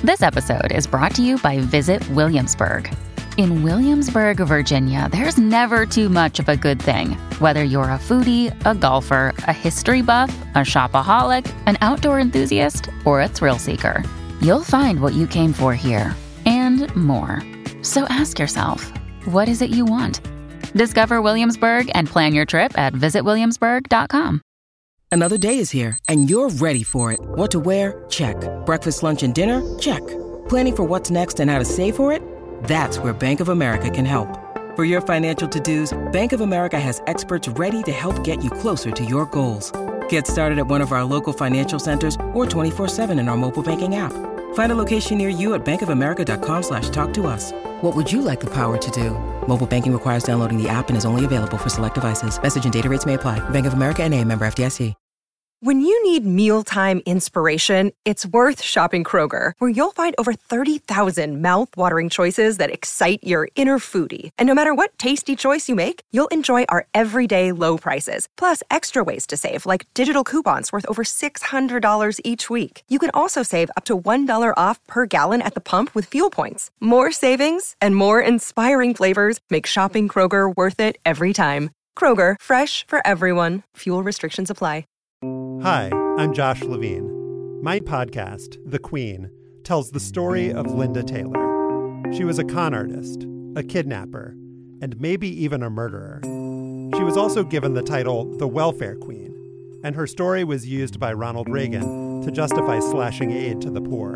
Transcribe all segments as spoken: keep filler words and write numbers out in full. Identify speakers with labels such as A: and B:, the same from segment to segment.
A: This episode is brought to you by Visit Williamsburg. In Williamsburg, Virginia, there's never too much of a good thing. Whether you're a foodie, a golfer, a history buff, a shopaholic, an outdoor enthusiast, or a thrill seeker, you'll find what you came for here and more. So ask yourself, what is it you want? Discover Williamsburg and plan your trip at visit williamsburg dot com.
B: Another day is here, and you're ready for it. What to wear? Check. Breakfast, lunch, and dinner? Check. Planning for what's next and how to save for it? That's where Bank of America can help. For your financial to-dos, Bank of America has experts ready to help get you closer to your goals. Get started at one of our local financial centers or twenty-four seven in our mobile banking app. Find a location near you at bankofamerica.com slash talk to us. What would you like the power to do? Mobile banking requires downloading the app and is only available for select devices. Message and data rates may apply. Bank of America N A, member F D I C.
C: When you need mealtime inspiration, it's worth shopping Kroger, where you'll find over thirty thousand mouth-watering choices that excite your inner foodie. And no matter what tasty choice you make, you'll enjoy our everyday low prices, plus extra ways to save, like digital coupons worth over six hundred dollars each week. You can also save up to one dollar off per gallon at the pump with fuel points. More savings and more inspiring flavors make shopping Kroger worth it every time. Kroger, fresh for everyone. Fuel restrictions apply.
D: Hi, I'm Josh Levine. My podcast, The Queen, tells the story of Linda Taylor. She was a con artist, a kidnapper, and maybe even a murderer. She was also given the title the Welfare Queen, and her story was used by Ronald Reagan to justify slashing aid to the poor.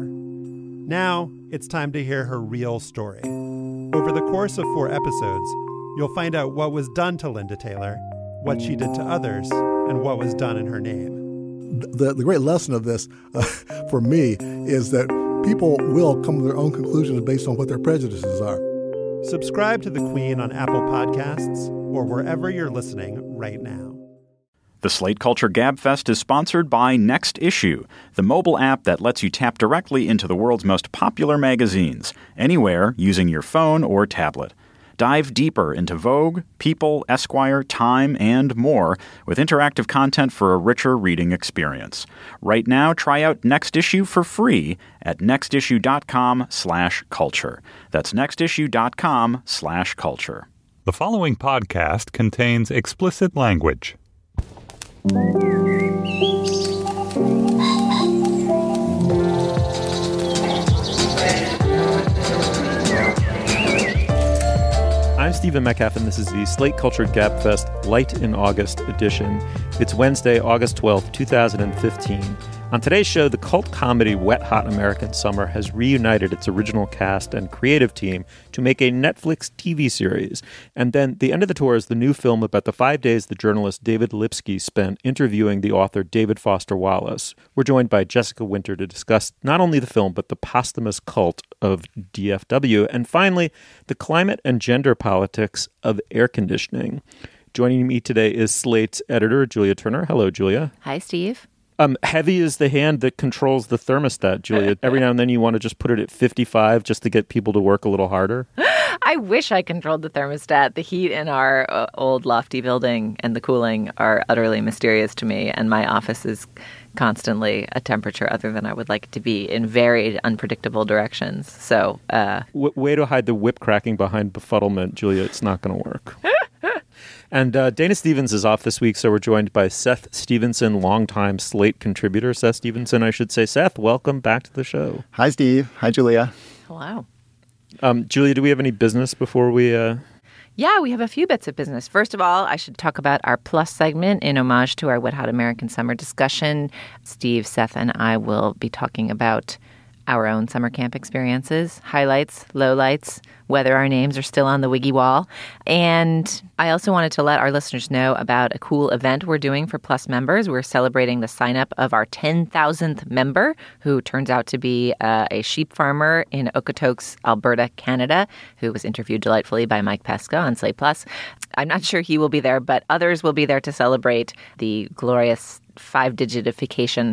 D: Now, it's time to hear her real story. Over the course of four episodes, you'll find out what was done to Linda Taylor, what she did to others, and what was done in her name.
E: The, the great lesson of this, uh, for me, is that people will come to their own conclusions based on what their prejudices are.
D: Subscribe to The Queen on Apple Podcasts or wherever you're listening right now.
F: The Slate Culture Gabfest is sponsored by Next Issue, the mobile app that lets you tap directly into the world's most popular magazines, anywhere using your phone or tablet. Dive deeper into Vogue, People, Esquire, Time, and more with interactive content for a richer reading experience. Right now, try out Next Issue for free at nextissue.com slash culture. That's nextissue.com slash culture.
G: The following podcast contains explicit language.
H: I'm Stephen Metcalf, and this is the Slate Culture Gabfest Light in August edition. It's Wednesday, August twelfth, twenty fifteen. On today's show, the cult comedy Wet Hot American Summer has reunited its original cast and creative team to make a Netflix T V series. And then the end of the tour is the new film about the five days the journalist David Lipsky spent interviewing the author David Foster Wallace. We're joined by Jessica Winter to discuss not only the film, but the posthumous cult of D F W. And finally, the climate and gender politics of air conditioning. Joining me today is Slate's editor, Julia Turner. Hello, Julia.
I: Hi, Steve.
H: Um, heavy is the hand that controls the thermostat, Julia. Every now and then you want to just put it at fifty-five just to get people to work a little harder.
I: I wish I controlled the thermostat. The heat in our uh, old lofty building and the cooling are utterly mysterious to me, and my office is constantly a temperature other than I would like it to be in varied, unpredictable directions. So, uh,
H: w- way to hide the whip cracking behind befuddlement, Julia. It's not going to work. And uh, Dana Stevens is off this week, so we're joined by Seth Stevenson, longtime Slate contributor. Seth Stevenson, I should say. Seth, welcome back to the show.
J: Hi, Steve. Hi, Julia.
I: Hello.
H: Um, Julia, do we have any business before we... Uh...
I: Yeah, we have a few bits of business. First of all, I should talk about our Plus segment in homage to our Wet Hot American Summer discussion. Steve, Seth, and I will be talking about our own summer camp experiences, highlights, lowlights, whether our names are still on the wiggy wall. And I also wanted to let our listeners know about a cool event we're doing for Plus members. We're celebrating the sign-up of our ten thousandth member, who turns out to be uh, a sheep farmer in Okotoks, Alberta, Canada, who was interviewed delightfully by Mike Pesca on Slate Plus. I'm not sure he will be there, but others will be there to celebrate the glorious five-digitification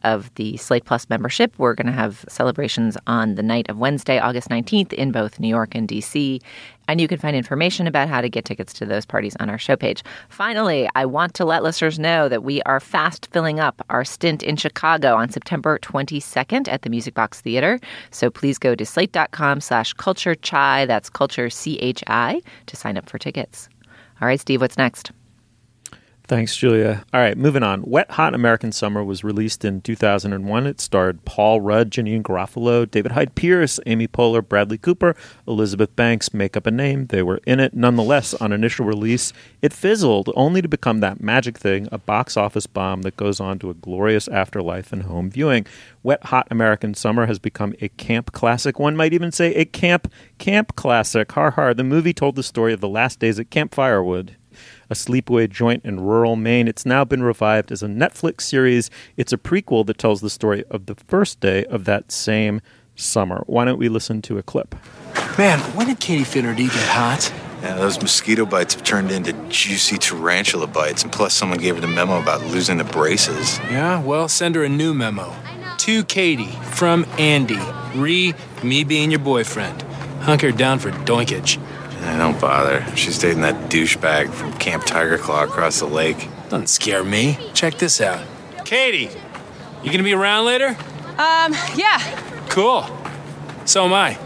I: of the Slate Plus membership, we're going to have celebrations on the night of Wednesday, August nineteenth in both New York and D C. And you can find information about how to get tickets to those parties on our show page. Finally, I want to let listeners know that we are fast filling up our stint in Chicago on September twenty-second at the Music Box Theater. So please go to slate.com slash culture chai, that's culture C H I, to sign up for tickets. All right, Steve, what's next?
H: Thanks, Julia. All right, moving on. Wet Hot American Summer was released in two thousand one. It starred Paul Rudd, Janine Garofalo, David Hyde Pierce, Amy Poehler, Bradley Cooper, Elizabeth Banks, make up a name. They were in it. Nonetheless, on initial release, it fizzled, only to become that magic thing, a box office bomb that goes on to a glorious afterlife and home viewing. Wet Hot American Summer has become a camp classic. One might even say a camp camp classic. Har har. The movie told the story of the last days at Camp Firewood, a sleepaway joint in rural Maine. It's now been revived as a Netflix series. It's a prequel that tells the story of the first day of that same summer. Why don't we listen to a clip?
J: Man, when did Katie Finner D get hot?
K: Yeah, those mosquito bites have turned into juicy tarantula bites, and plus someone gave her the memo about losing the braces.
J: Yeah, well, send her a new memo. To Katie, from Andy. Re, me being your boyfriend. Hunker down for doinkage.
K: I don't bother. She's dating that douchebag from Camp Tiger Claw across the lake.
J: Doesn't scare me. Check this out. Katie, you gonna be around later?
L: Um, yeah.
J: Cool. So am I.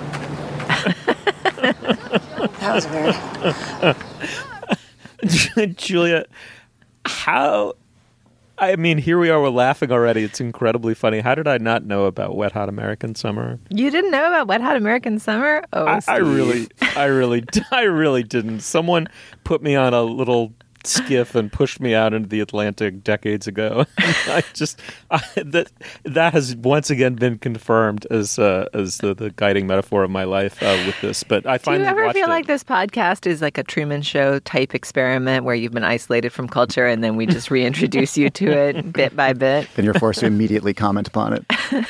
L: That was
H: weird. Julia, how... I mean, here we are, we're laughing already. It's incredibly funny. How did I not know about Wet Hot American Summer?
I: You didn't know about Wet Hot American Summer? Oh,
H: I, I
I: Steve.
H: really, I really, I really didn't. Someone put me on a little skiff and pushed me out into the Atlantic decades ago. I just I, that that has once again been confirmed as uh, as the, the guiding metaphor of my life uh, with this. But I finally
I: Do you ever
H: watched
I: feel
H: it.
I: like this podcast is like a Truman Show type experiment where you've been isolated from culture and then we just reintroduce you to it bit by bit?
M: And you're forced to immediately comment upon it.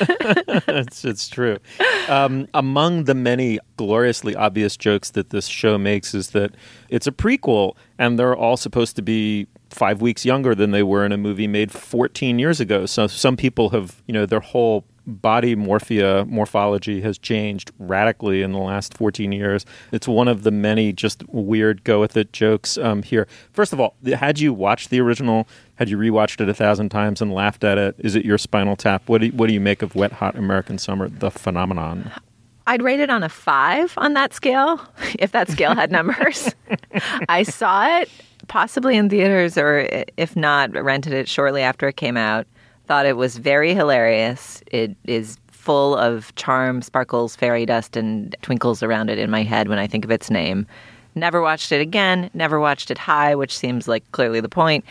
H: it's, it's true. Um, among the many gloriously obvious jokes that this show makes is that it's a prequel, and they're all supposed to be five weeks younger than they were in a movie made fourteen years ago. So some people have, you know, their whole body morphia, morphology has changed radically in the last fourteen years. It's one of the many just weird go-with-it jokes um, here. First of all, had you watched the original, had you rewatched it a thousand times and laughed at it, is it your Spinal Tap? What do you, what do you make of Wet Hot American Summer, the phenomenon?
I: I'd rate it on a five on that scale, if that scale had numbers. I saw it possibly in theaters, or if not, rented it shortly after it came out. Thought it was very hilarious. It is full of charm, sparkles, fairy dust, and twinkles around it in my head when I think of its name. Never watched it again. Never watched it high, which seems like clearly the point.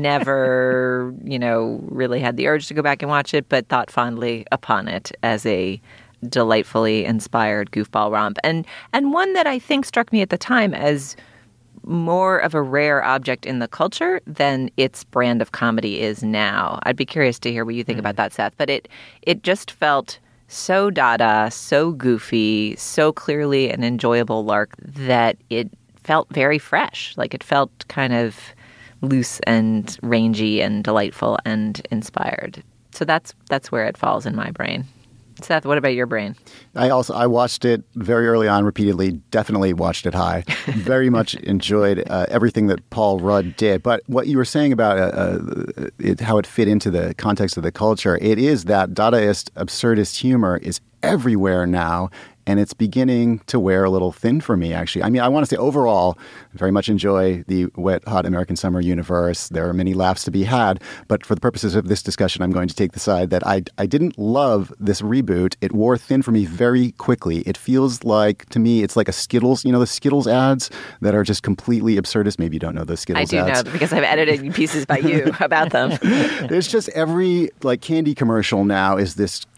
I: Never, you know, really had the urge to go back and watch it, but thought fondly upon it as a delightfully inspired goofball romp. And and one that I think struck me at the time as more of a rare object in the culture than its brand of comedy is now. I'd be curious to hear what you think mm. about that, Seth. But it it just felt so dada, so goofy, so clearly an enjoyable lark that it felt very fresh. Like it felt kind of loose and rangy and delightful and inspired. So that's that's where it falls in my brain. Seth, what about your brain?
M: I also I watched it very early on, repeatedly. Definitely watched it high. Very much enjoyed uh, everything that Paul Rudd did. But what you were saying about uh, uh, it, how it fit into the context of the culture, it is that Dadaist, absurdist humor is everywhere now. And it's beginning to wear a little thin for me, actually. I mean, I want to say overall, I very much enjoy the Wet Hot American Summer universe. There are many laughs to be had. But for the purposes of this discussion, I'm going to take the side that I, I didn't love this reboot. It wore thin for me very quickly. It feels like, to me, it's like a Skittles, you know, the Skittles ads that are just completely absurdist. Maybe you don't know those Skittles ads.
I: I do
M: ads.
I: know because I've edited pieces by you about them.
M: There's just every, like, candy commercial now is this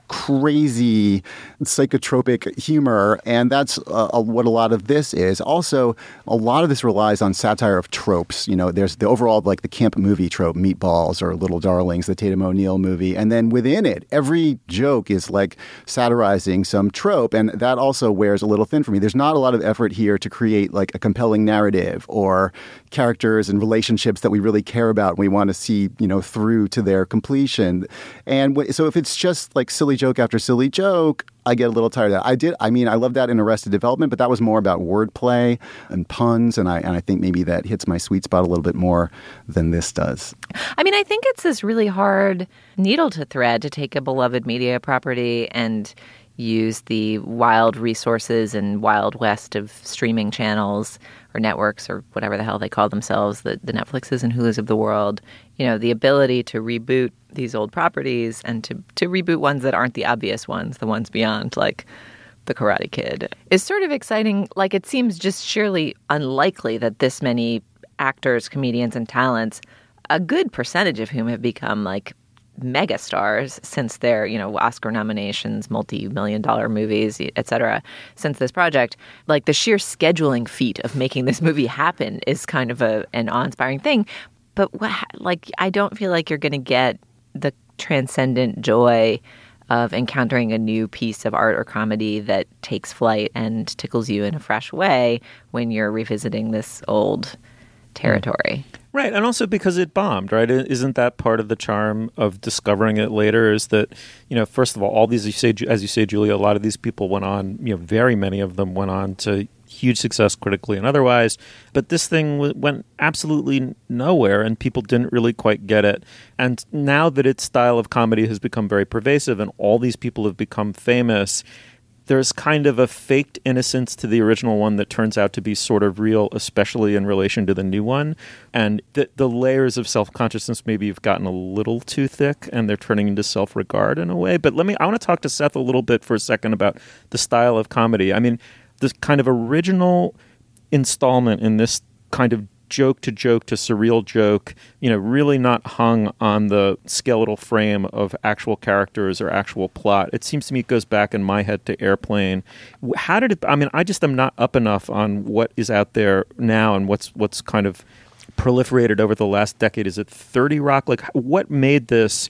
M: crazy psychotropic humor, and that's uh, what a lot of this is. Also, a lot of this relies on satire of tropes. You know, there's the overall, like the camp movie trope, Meatballs or Little Darlings, the Tatum O'Neal movie, and then within it, every joke is like satirizing some trope, and that also wears a little thin for me. There's not a lot of effort here to create like a compelling narrative or characters and relationships that we really care about and we want to see, you know, through to their completion. And w- so if it's just like silly joke after silly joke, I get a little tired of that. I did. I mean, I love that in Arrested Development, but that was more about wordplay and puns, and I and I think maybe that hits my sweet spot a little bit more than this does.
I: I mean, I think it's this really hard needle to thread to take a beloved media property and use the wild resources and wild west of streaming channels or networks or whatever the hell they call themselves, the, the Netflixes and Hulus of the world, you know, the ability to reboot these old properties and to, to reboot ones that aren't the obvious ones, the ones beyond, like The Karate Kid, is sort of exciting. Like, it seems just sheerly unlikely that this many actors, comedians, and talents, a good percentage of whom have become, like, megastars since their, you know, Oscar nominations, multi-million dollar movies, et cetera, since this project, like the sheer scheduling feat of making this movie happen is kind of a an awe-inspiring thing. But what, like, I don't feel like you're going to get the transcendent joy of encountering a new piece of art or comedy that takes flight and tickles you in a fresh way when you're revisiting this old territory.
H: Right, and also because it bombed, right? Isn't that part of the charm of discovering it later? Is that, you know, first of all, all these, you say, as you say, Julia, a lot of these people went on, you know, very many of them went on to huge success critically and otherwise. But this thing w- went absolutely nowhere, and people didn't really quite get it. And now that its style of comedy has become very pervasive, and all these people have become famous, there's kind of a faked innocence to the original one that turns out to be sort of real, especially in relation to the new one. And the, the layers of self-consciousness maybe have gotten a little too thick, and they're turning into self-regard in a way. But let me, I want to talk to Seth a little bit for a second about the style of comedy. I mean, this kind of original installment in this kind of joke to joke to surreal joke, you know, really not hung on the skeletal frame of actual characters or actual plot. It seems to me it goes back in my head to Airplane. How did it, I mean, I just am not up enough on what is out there now and what's what's kind of proliferated over the last decade. Is it thirty Rock? Like, what made this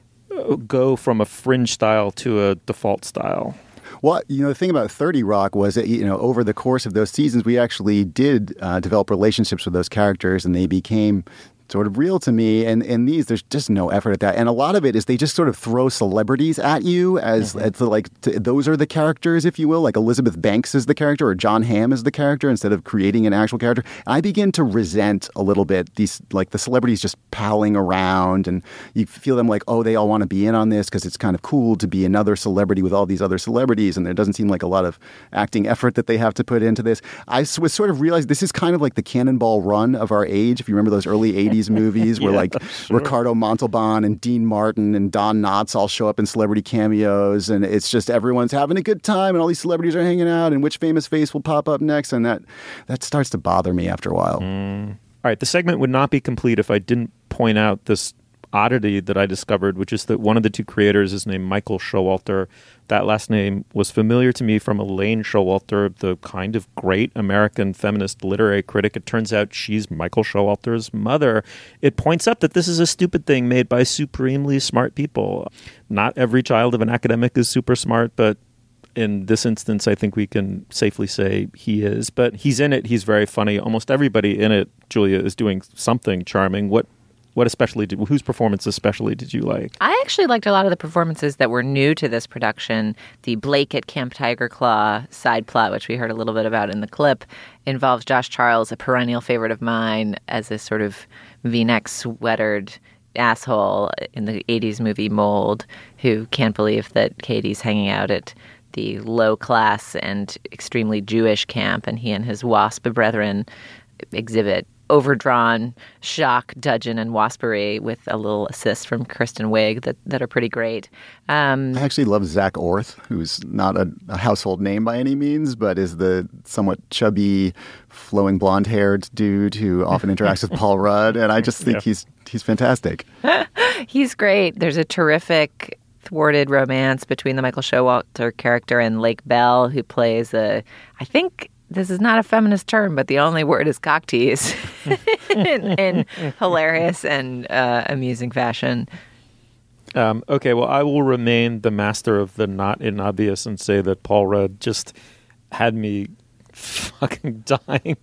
H: go from a fringe style to a default style?
M: Well, you know, the thing about thirty Rock was that, you know, over the course of those seasons, we actually did uh, develop relationships with those characters, and they became sort of real to me. And in these, there's just no effort at that. And a lot of it is they just sort of throw celebrities at you as, mm-hmm. as the, like, to, those are the characters, if you will. Like Elizabeth Banks is the character or John Hamm is the character instead of creating an actual character. And I begin to resent a little bit these, like the celebrities just palling around, and you feel them like, oh, they all want to be in on this because it's kind of cool to be another celebrity with all these other celebrities. And there doesn't seem like a lot of acting effort that they have to put into this. I was sort of realized this is kind of like the Cannonball Run of our age. If you remember those early eighties movies where yeah, like sure. Ricardo Montalban and Dean Martin and Don Knotts all show up in celebrity cameos, and it's just everyone's having a good time and all these celebrities are hanging out, and which famous face will pop up next, and that that starts to bother me after a while.
H: Mm. All right, the segment would not be complete if I didn't point out this oddity that I discovered, which is that one of the two creators is named Michael Showalter. That last name was familiar to me from Elaine Showalter, the kind of great American feminist literary critic. It turns out she's Michael Showalter's mother. It points up that this is a stupid thing made by supremely smart people. Not every child of an academic is super smart, but in this instance, I think we can safely say he is. But he's in it. He's very funny. Almost everybody in it, Julia, is doing something charming. What What especially did, whose performance especially did you like?
I: I actually liked a lot of the performances that were new to this production. The Blake at Camp Tiger Claw side plot, which we heard a little bit about in the clip, involves Josh Charles, a perennial favorite of mine, as this sort of V-neck sweatered asshole in the eighties movie Mold, who can't believe that Katie's hanging out at the low-class and extremely Jewish camp, and he and his WASP brethren exhibit overdrawn shock, dudgeon, and waspery with a little assist from Kristen Wiig that, that are pretty great. Um,
M: I actually love Zach Orth, who's not a, a household name by any means, but is the somewhat chubby, flowing blonde-haired dude who often interacts with Paul Rudd, and I just think yeah. he's he's fantastic.
I: He's great. There's a terrific thwarted romance between the Michael Showalter character and Lake Bell, who plays a, I think this is not a feminist term, but the only word is cock tease in, in hilarious and uh, amusing fashion.
H: Um, okay, well, I will remain the master of the not inobvious and say that Paul Rudd just had me fucking dying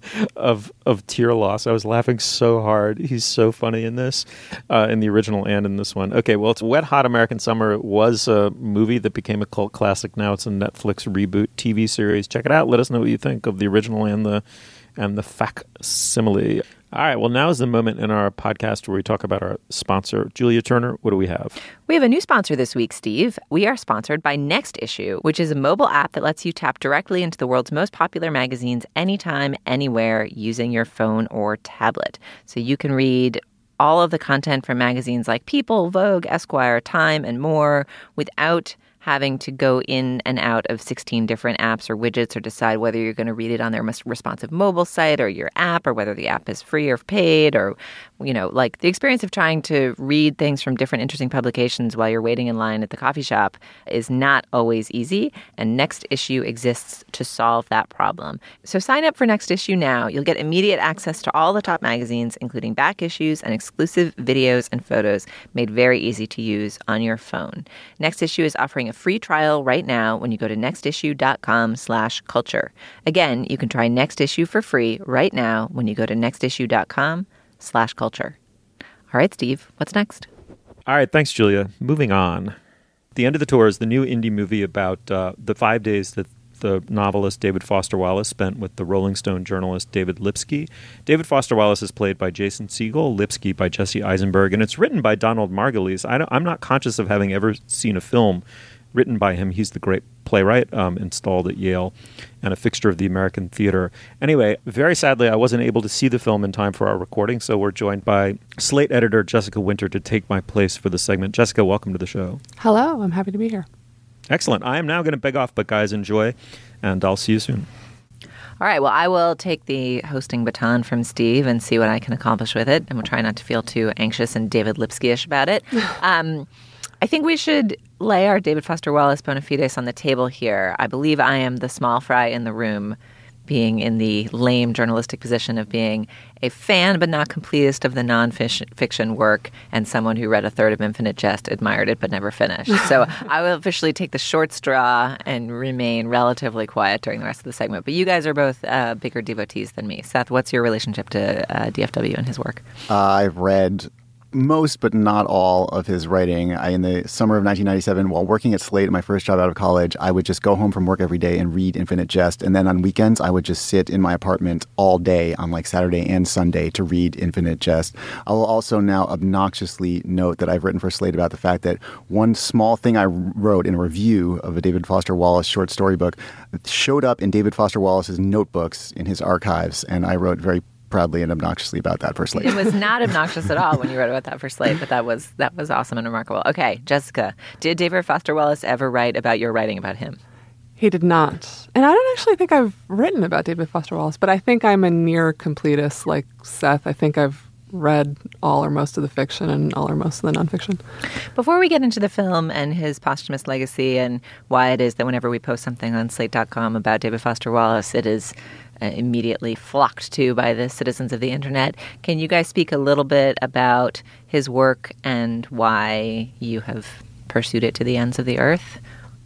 H: of of tear loss. I was laughing so hard. He's so funny in this, uh, in the original and in this one. Okay, well, it's Wet Hot American Summer. It was a movie that became a cult classic. Now it's a Netflix reboot T V series. Check it out. Let us know what you think of the original and the and the facsimile. All right, well, now is the moment in our podcast where we talk about our sponsor. Julia Turner, what do we have?
I: We have a new sponsor this week, Steve. We are sponsored by Next Issue, which is a mobile app that lets you tap directly into the world's most popular magazines anytime, anywhere, using your phone or tablet. So you can read all of the content from magazines like People, Vogue, Esquire, Time, and more without having to go in and out of sixteen different apps or widgets or decide whether you're going to read it on their most responsive mobile site or your app, or whether the app is free or paid, or, you know, like the experience of trying to read things from different interesting publications while you're waiting in line at the coffee shop is not always easy. And Next Issue exists to solve that problem. So sign up for Next Issue now. You'll get immediate access to all the top magazines, including back issues and exclusive videos and photos made very easy to use on your phone. Next Issue is offering a free trial right now when you go to nextissue.com slash culture. Again, you can try Next Issue for free right now when you go to nextissue.com slash culture. All right, Steve, what's next?
H: All right, thanks, Julia. Moving on. The End of the Tour is the new indie movie about uh, the five days that the novelist David Foster Wallace spent with the Rolling Stone journalist David Lipsky. David Foster Wallace is played by Jason Segel, Lipsky by Jesse Eisenberg, and it's written by Donald Margulies. I don't, I'm not conscious of having ever seen a film written by him. He's the great playwright um, installed at Yale and a fixture of the American theater. Anyway, very sadly, I wasn't able to see the film in time for our recording, so we're joined by Slate editor Jessica Winter to take my place for the segment. Jessica, welcome to the show.
N: Hello, I'm happy to be here.
H: Excellent. I am now going to beg off, but guys, enjoy, and I'll see you soon.
I: All right, well, I will take the hosting baton from Steve and see what I can accomplish with it, and we'll try not to feel too anxious and David Lipsky-ish about it. Um, I think we should lay our David Foster Wallace bona fides on the table here. I believe I am the small fry in the room, being in the lame journalistic position of being a fan but not completist of the nonfiction work, and someone who read a third of Infinite Jest, admired it but never finished. So I will officially take the short straw and remain relatively quiet during the rest of the segment. But you guys are both uh, bigger devotees than me. Seth, what's your relationship to uh, D F W and his work?
M: Uh, I've read most but not all of his writing. I, in the summer of nineteen ninety-seven, while working at Slate, my first job out of college, I would just go home from work every day and read Infinite Jest. And then on weekends, I would just sit in my apartment all day on like Saturday and Sunday to read Infinite Jest. I will also now obnoxiously note that I've written for Slate about the fact that one small thing I wrote in a review of a David Foster Wallace short story book showed up in David Foster Wallace's notebooks in his archives. And I wrote very proudly and obnoxiously about that for Slate.
I: It was not obnoxious at all when you wrote about that for Slate, but that was that was awesome and remarkable. Okay, Jessica, did David Foster Wallace ever write about your writing about him?
N: He did not. And I don't actually think I've written about David Foster Wallace, but I think I'm a near completist like Seth. I think I've read all or most of the fiction and all or most of the nonfiction.
I: Before we get into the film and his posthumous legacy and why it is that whenever we post something on slate dot com about David Foster Wallace, it is uh, immediately flocked to by the citizens of the internet, can you guys speak a little bit about his work and why you have pursued it to the ends of the earth?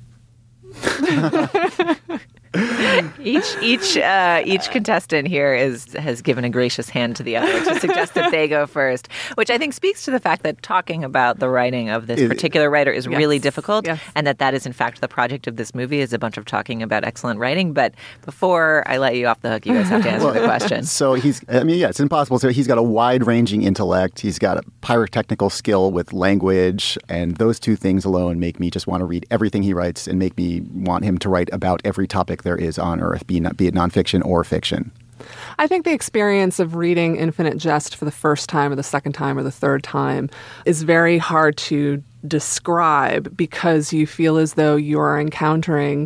I: each each uh, each contestant here is has given a gracious hand to the other to suggest that they go first, which I think speaks to the fact that talking about the writing of this particular writer is yes. really difficult, yes. and that that is in fact the project of this movie is a bunch of talking about excellent writing. But before I let you off the hook, you guys have to answer well, the question.
M: So he's, I mean, yeah, it's impossible. So he's got a wide-ranging intellect. He's got a pyrotechnical skill with language, and those two things alone make me just want to read everything he writes and make me want him to write about every topic there is on Earth, be, not, be it nonfiction or fiction.
N: I think the experience of reading Infinite Jest for the first time or the second time or the third time is very hard to describe because you feel as though you're encountering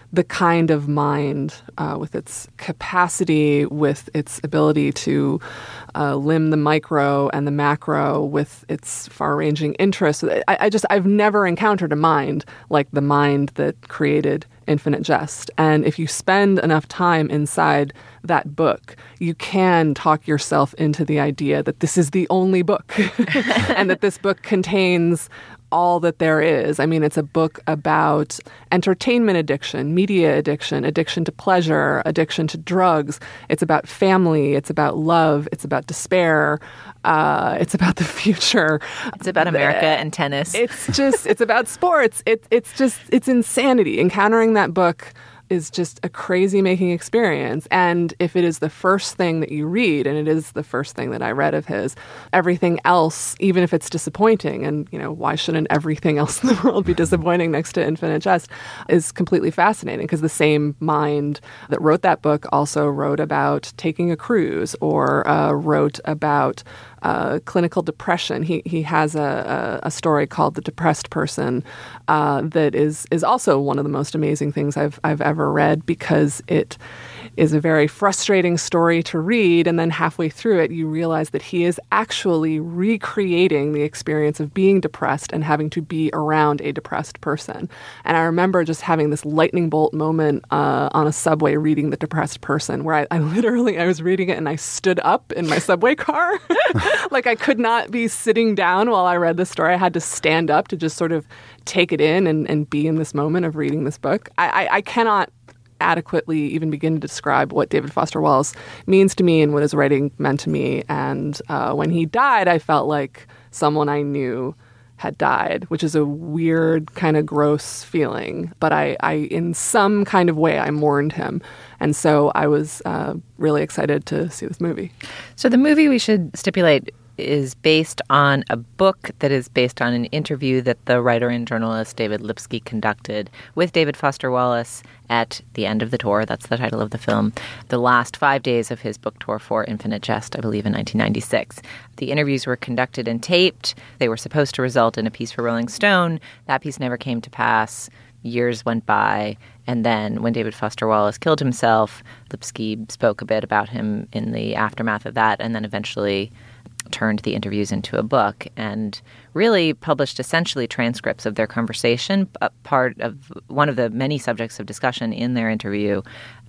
N: the kind of mind uh, with its capacity, with its ability to uh, limn the micro and the macro, with its far-ranging interests. I, I just, I've never encountered a mind like the mind that created Infinite Jest. And if you spend enough time inside that book, you can talk yourself into the idea that this is the only book and that this book contains all that there is. I mean, it's a book about entertainment addiction, media addiction, addiction to pleasure, addiction to drugs. It's about family. It's about love. It's about despair. Uh, it's about the future.
I: It's about America and tennis.
N: It's just, it's about sports. It, it's just, it's insanity. Encountering that book is just a crazy-making experience. And if it is the first thing that you read, and it is the first thing that I read of his, everything else, even if it's disappointing, and, you know, why shouldn't everything else in the world be disappointing next to Infinite Jest, is completely fascinating, because the same mind that wrote that book also wrote about taking a cruise, or uh, wrote about Uh, clinical depression. He he has a, a, a story called The Depressed Person uh, that is is also one of the most amazing things I've I've ever read, because it is a very frustrating story to read, and then halfway through it you realize that he is actually recreating the experience of being depressed and having to be around a depressed person. And I remember just having this lightning bolt moment uh, on a subway reading The Depressed Person, where I, I literally I was reading it and I stood up in my subway car. Like, I could not be sitting down while I read this story. I had to stand up to just sort of take it in and, and be in this moment of reading this book. I, I, I cannot adequately even begin to describe what David Foster Wallace means to me and what his writing meant to me. And uh, when he died, I felt like someone I knew had died, which is a weird, kind of gross feeling. But I, I in some kind of way, I mourned him. And so I was uh, really excited to see this movie.
I: So the movie, we should stipulate, is based on a book that is based on an interview that the writer and journalist David Lipsky conducted with David Foster Wallace at the end of the tour. That's the title of the film. The last five days of his book tour for Infinite Jest, I believe, in nineteen ninety-six. The interviews were conducted and taped. They were supposed to result in a piece for Rolling Stone. That piece never came to pass. Years went by, and then when David Foster Wallace killed himself, Lipsky spoke a bit about him in the aftermath of that, and then eventually turned the interviews into a book and really published essentially transcripts of their conversation. A part of one of the many subjects of discussion in their interview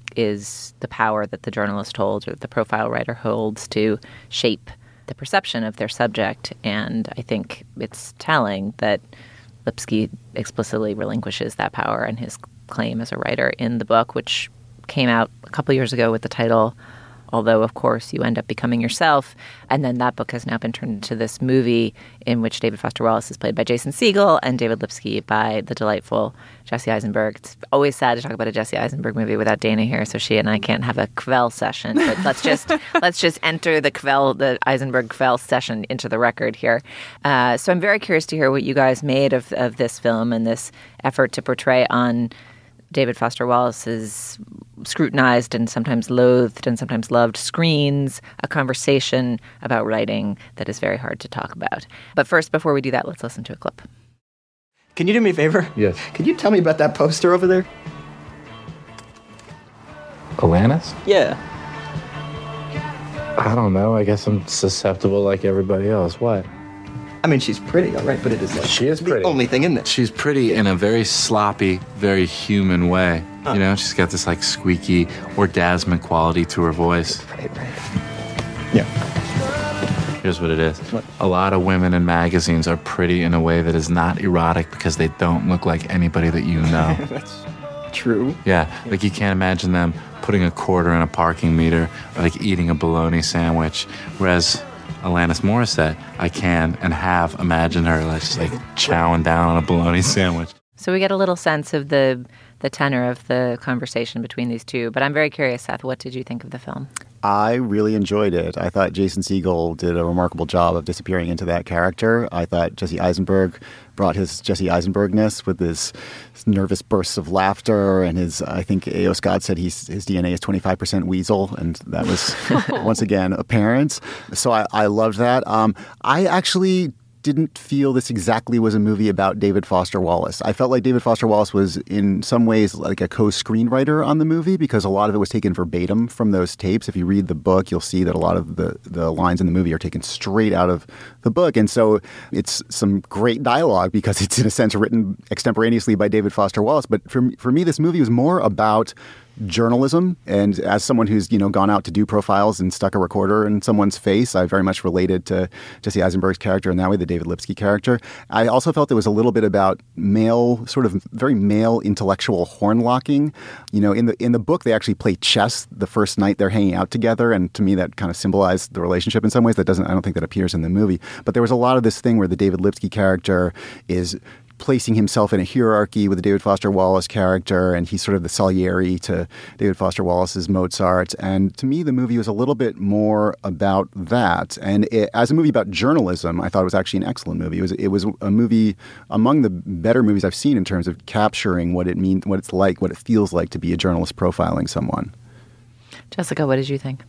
I: is the power that the journalist holds, or the profile writer holds, to shape the perception of their subject. And I think it's telling that Lipsky explicitly relinquishes that power and his claim as a writer in the book, which came out a couple years ago with the title Although, of course, You End Up Becoming Yourself. And then that book has now been turned into this movie in which David Foster Wallace is played by Jason Segel and David Lipsky by the delightful Jesse Eisenberg. It's always sad to talk about a Jesse Eisenberg movie without Dana here, so she and I can't have a Quell session. But let's just let's just enter the Quell, the Eisenberg Quell session into the record here. Uh, so I'm very curious to hear what you guys made of, of this film and this effort to portray on David Foster Wallace's scrutinized and sometimes loathed and sometimes loved screens, a conversation about writing that is very hard to talk about. But first, before we do that, let's listen to a clip.
O: Can you do me a favor?
P: Yes.
O: Could you tell me about that poster over there?
P: Alanis?
O: Yeah.
P: I don't know. I guess I'm susceptible like everybody else. What?
O: I mean, she's pretty, all right, but it is like
P: she is pretty.
O: The only thing in there.
Q: She's pretty in a very sloppy, very human way. Huh. You know, she's got this like squeaky, orgasmic quality to her voice.
O: Right, right. Yeah.
Q: Here's what it is.
O: What?
Q: A lot of women in magazines are pretty in a way that is not erotic because they don't look like anybody that you know.
O: That's true.
Q: Yeah, like you can't imagine them putting a quarter in a parking meter or like eating a bologna sandwich, whereas Alanis Morissette, I can and have imagined her like, just like chowing down on a bologna sandwich.
I: So we get a little sense of the the tenor of the conversation between these two. But I'm very curious, Seth, what did you think of the film?
M: I really enjoyed it. I thought Jason Segel did a remarkable job of disappearing into that character. I thought Jesse Eisenberg brought his Jesse Eisenbergness with his nervous bursts of laughter, and his, I think A O. Scott said he's, his D N A is twenty-five percent weasel, and that was once again apparent. So I, I loved that. Um, I actually didn't feel this exactly was a movie about David Foster Wallace. I felt like David Foster Wallace was in some ways like a co-screenwriter on the movie because a lot of it was taken verbatim from those tapes. If you read the book, you'll see that a lot of the, the lines in the movie are taken straight out of the book. And so it's some great dialogue because it's in a sense written extemporaneously by David Foster Wallace. But for, for me, this movie was more about journalism. And as someone who's, you know, gone out to do profiles and stuck a recorder in someone's face, I very much related to Jesse Eisenberg's character in that way, the David Lipsky character. I also felt it was a little bit about male, sort of very male intellectual hornlocking. You know, in the in the book, they actually play chess the first night they're hanging out together. And to me, that kind of symbolized the relationship in some ways. That doesn't, I don't think that appears in the movie. But there was a lot of this thing where the David Lipsky character is placing himself in a hierarchy with the David Foster Wallace character, and he's sort of the Salieri to David Foster Wallace's Mozart. And to me, the movie was a little bit more about that. And it, as a movie about journalism, I thought it was actually an excellent movie. It was it was a movie among the better movies I've seen in terms of capturing what it means, what it's like, what it feels like to be a journalist profiling someone.
I: Jessica, what did you think?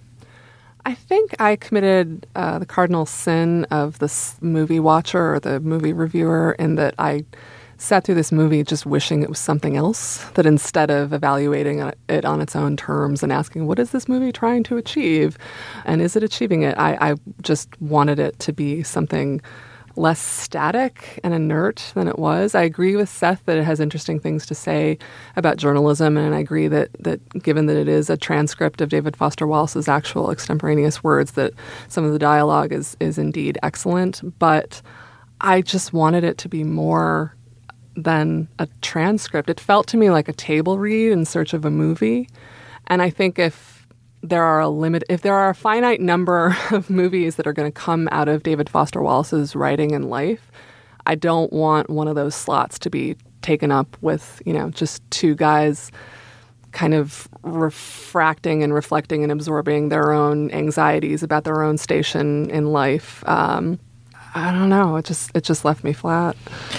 N: I think I committed uh, the cardinal sin of this movie watcher or the movie reviewer in that I sat through this movie just wishing it was something else, that instead of evaluating it on its own terms and asking, what is this movie trying to achieve? And is it achieving it? I, I just wanted it to be something less static and inert than it was. I agree with Seth that it has interesting things to say about journalism, and I agree that that given that it is a transcript of David Foster Wallace's actual extemporaneous words, that some of the dialogue is is indeed excellent. But I just wanted it to be more than a transcript. It felt to me like a table read in search of a movie, and I think if there are a limit, if there are a finite number of movies that are going to come out of David Foster Wallace's writing and life, I don't want one of those slots to be taken up with, you know, just two guys kind of refracting and reflecting and absorbing their own anxieties about their own station in life. Um, I don't know. It just it just left me flat.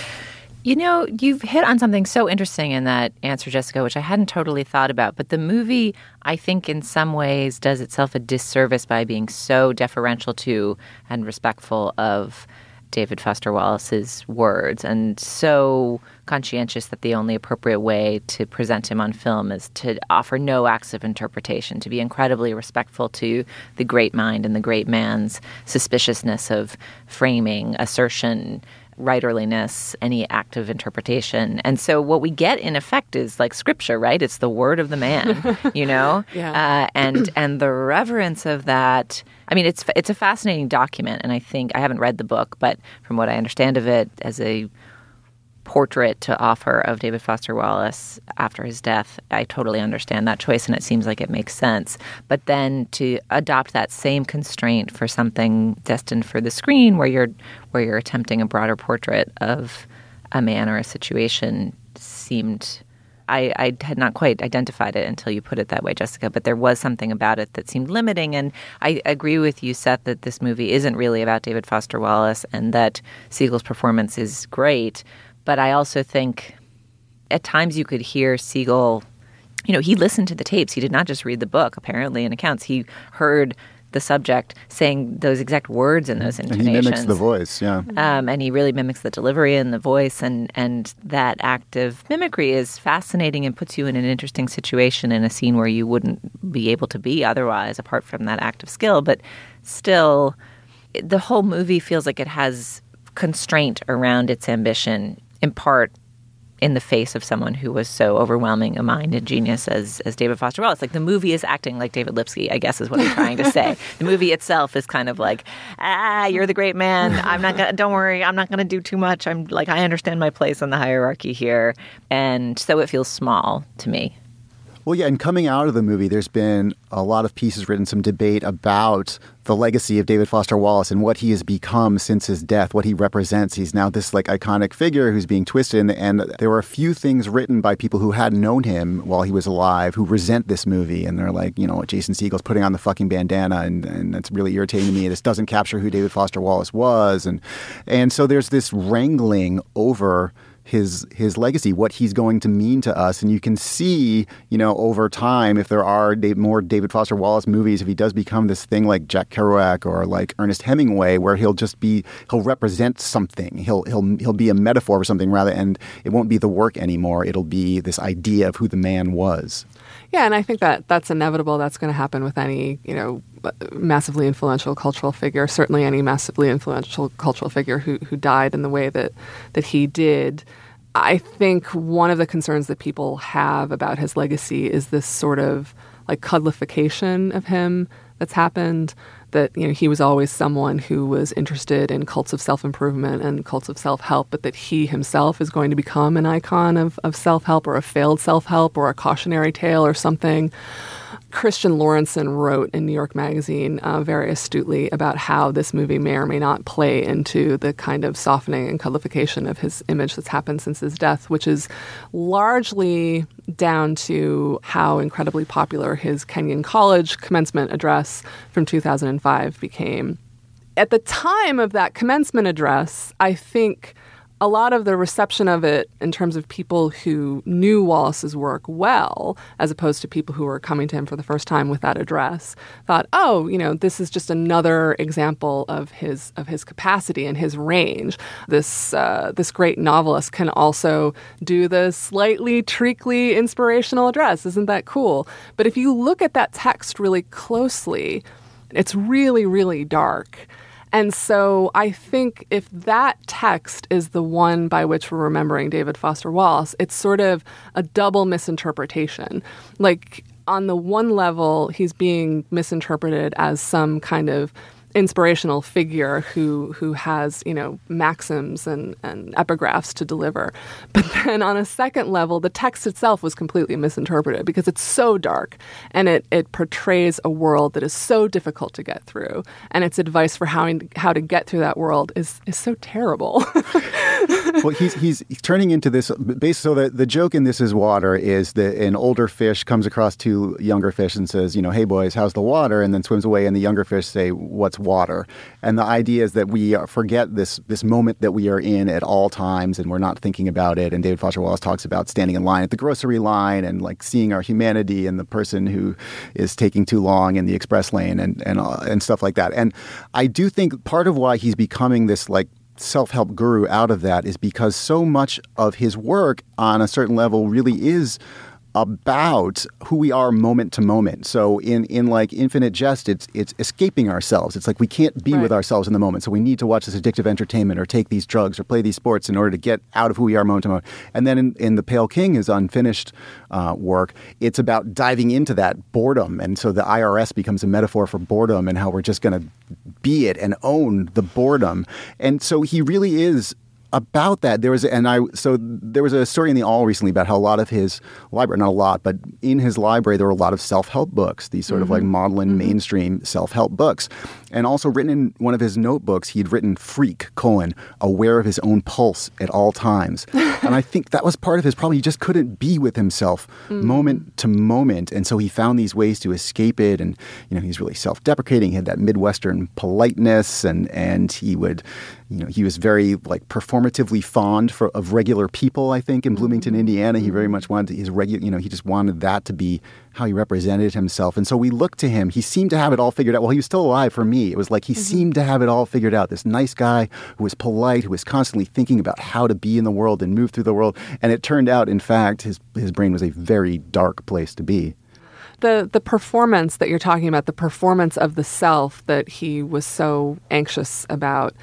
I: You know, you've hit on something so interesting in that answer, Jessica, which I hadn't totally thought about. But the movie, I think, in some ways does itself a disservice by being so deferential to and respectful of David Foster Wallace's words, and so conscientious that the only appropriate way to present him on film is to offer no acts of interpretation, to be incredibly respectful to the great mind and the great man's suspiciousness of framing, assertion, writerliness, any act of interpretation. And so what we get in effect is like scripture, right? It's the word of the man, you know?
N: Yeah.
I: Uh, and and the reverence of that, I mean, it's it's a fascinating document. And I think, I haven't read the book, but from what I understand of it, as a portrait to offer of David Foster Wallace after his death, I totally understand that choice, and it seems like it makes sense. But then to adopt that same constraint for something destined for the screen, where you're where you're attempting a broader portrait of a man or a situation, seemed I, I had not quite identified it until you put it that way, Jessica. But there was something about it that seemed limiting, and I agree with you, Seth, that this movie isn't really about David Foster Wallace, and that Siegel's performance is great. But I also think at times you could hear Siegel, you know, he listened to the tapes. He did not just read the book, apparently, in accounts. He heard the subject saying those exact words in those intonations.
M: And he mimics the voice, yeah.
I: Um, and he really mimics the delivery and the voice. And, and that act of mimicry is fascinating and puts you in an interesting situation in a scene where you wouldn't be able to be otherwise, apart from that act of skill. But still, the whole movie feels like it has constraint around its ambition, in part in the face of someone who was so overwhelming a mind and genius as as David Foster Wallace. Like, the movie is acting like David Lipsky, I guess is what I'm trying to say. The movie itself is kind of like, ah, you're the great man. I'm not gonna, don't worry, I'm not going to do too much. I'm like, I understand my place in the hierarchy here. And so it feels small to me.
M: Well, yeah, and coming out of the movie, there's been a lot of pieces written, some debate about the legacy of David Foster Wallace and what he has become since his death, what he represents. He's now this like iconic figure who's being twisted. And, and there were a few things written by people who had known him while he was alive who resent this movie. And they're like, you know, Jason Siegel's putting on the fucking bandana, and, and that's really irritating to me. This doesn't capture who David Foster Wallace was. And, and so there's this wrangling over his his legacy, what he's going to mean to us. And you can see, you know, over time, if there are more David Foster Wallace movies, if he does become this thing like Jack Kerouac or like Ernest Hemingway, where he'll just be, he'll represent something. He'll he'll he'll be a metaphor for something rather, and it won't be the work anymore. It'll be this idea of who the man was.
N: Yeah, and I think that that's inevitable. That's going to happen with any, you know, massively influential cultural figure, certainly any massively influential cultural figure who who died in the way that that he did. I think one of the concerns that people have about his legacy is this sort of like cuddlification of him that's happened, that, you know, he was always someone who was interested in cults of self-improvement and cults of self-help, but that he himself is going to become an icon of, of self-help or a failed self-help or a cautionary tale or something. Christian Lorentzen wrote in New York Magazine uh, very astutely about how this movie may or may not play into the kind of softening and cuddlification of his image that's happened since his death, which is largely down to how incredibly popular his Kenyon College commencement address from two thousand five became. At the time of that commencement address, I think a lot of the reception of it in terms of people who knew Wallace's work well, as opposed to people who were coming to him for the first time with that address, thought, oh, you know, this is just another example of his of his capacity and his range. This uh, this great novelist can also do the slightly treacly inspirational address. Isn't that cool? But if you look at that text really closely, it's really, really dark. And so I think if that text is the one by which we're remembering David Foster Wallace, it's sort of a double misinterpretation. Like, on the one level, he's being misinterpreted as some kind of inspirational figure who who has, you know, maxims and, and epigraphs to deliver. But then on a second level, the text itself was completely misinterpreted because it's so dark and it, it portrays a world that is so difficult to get through. And its advice for how, how to get through that world is, is so terrible.
M: Well, he's, he's he's turning into this. So the, the joke in This Is Water is that an older fish comes across two younger fish and says, you know, hey boys, how's the water? And then swims away, and the younger fish say, what's water? And the idea is that we forget this this moment that we are in at all times, and we're not thinking about it. And David Foster Wallace talks about standing in line at the grocery line and like seeing our humanity and the person who is taking too long in the express lane and and uh, and stuff like that. And I do think part of why he's becoming this like self-help guru out of that is because so much of his work on a certain level really is about who we are moment to moment. So in, in like Infinite Jest, it's it's escaping ourselves. It's like we can't be right with ourselves in the moment. So we need to watch this addictive entertainment or take these drugs or play these sports in order to get out of who we are moment to moment. And then in, in The Pale King, his unfinished uh, work, it's about diving into that boredom. And so the I R S becomes a metaphor for boredom and how we're just going to be it and own the boredom. And so he really is about that. There was, and I, so there was a story in the Awl recently about how a lot of his library, not a lot, but in his library, there were a lot of self-help books, these sort mm-hmm. of like maudlin mm-hmm. mainstream self-help books. And also written in one of his notebooks, he'd written freak, colon, aware of his own pulse at all times. And I think that was part of his problem. He just couldn't be with himself mm-hmm. moment to moment. And so he found these ways to escape it. And, you know, he's really self-deprecating. He had that Midwestern politeness, and, and he would, you know, he was very like performatively fond for, of regular people, I think, in Bloomington, Indiana. He very much wanted to, his regular, you know, he just wanted that to be how he represented himself. And so we looked to him. He seemed to have it all figured out. Well, he was still alive for me. It was like he mm-hmm. seemed to have it all figured out. This nice guy who was polite, who was constantly thinking about how to be in the world and move through the world. And it turned out, in fact, his his brain was a very dark place to be.
N: The the performance that you're talking about, the performance of the self that he was so anxious about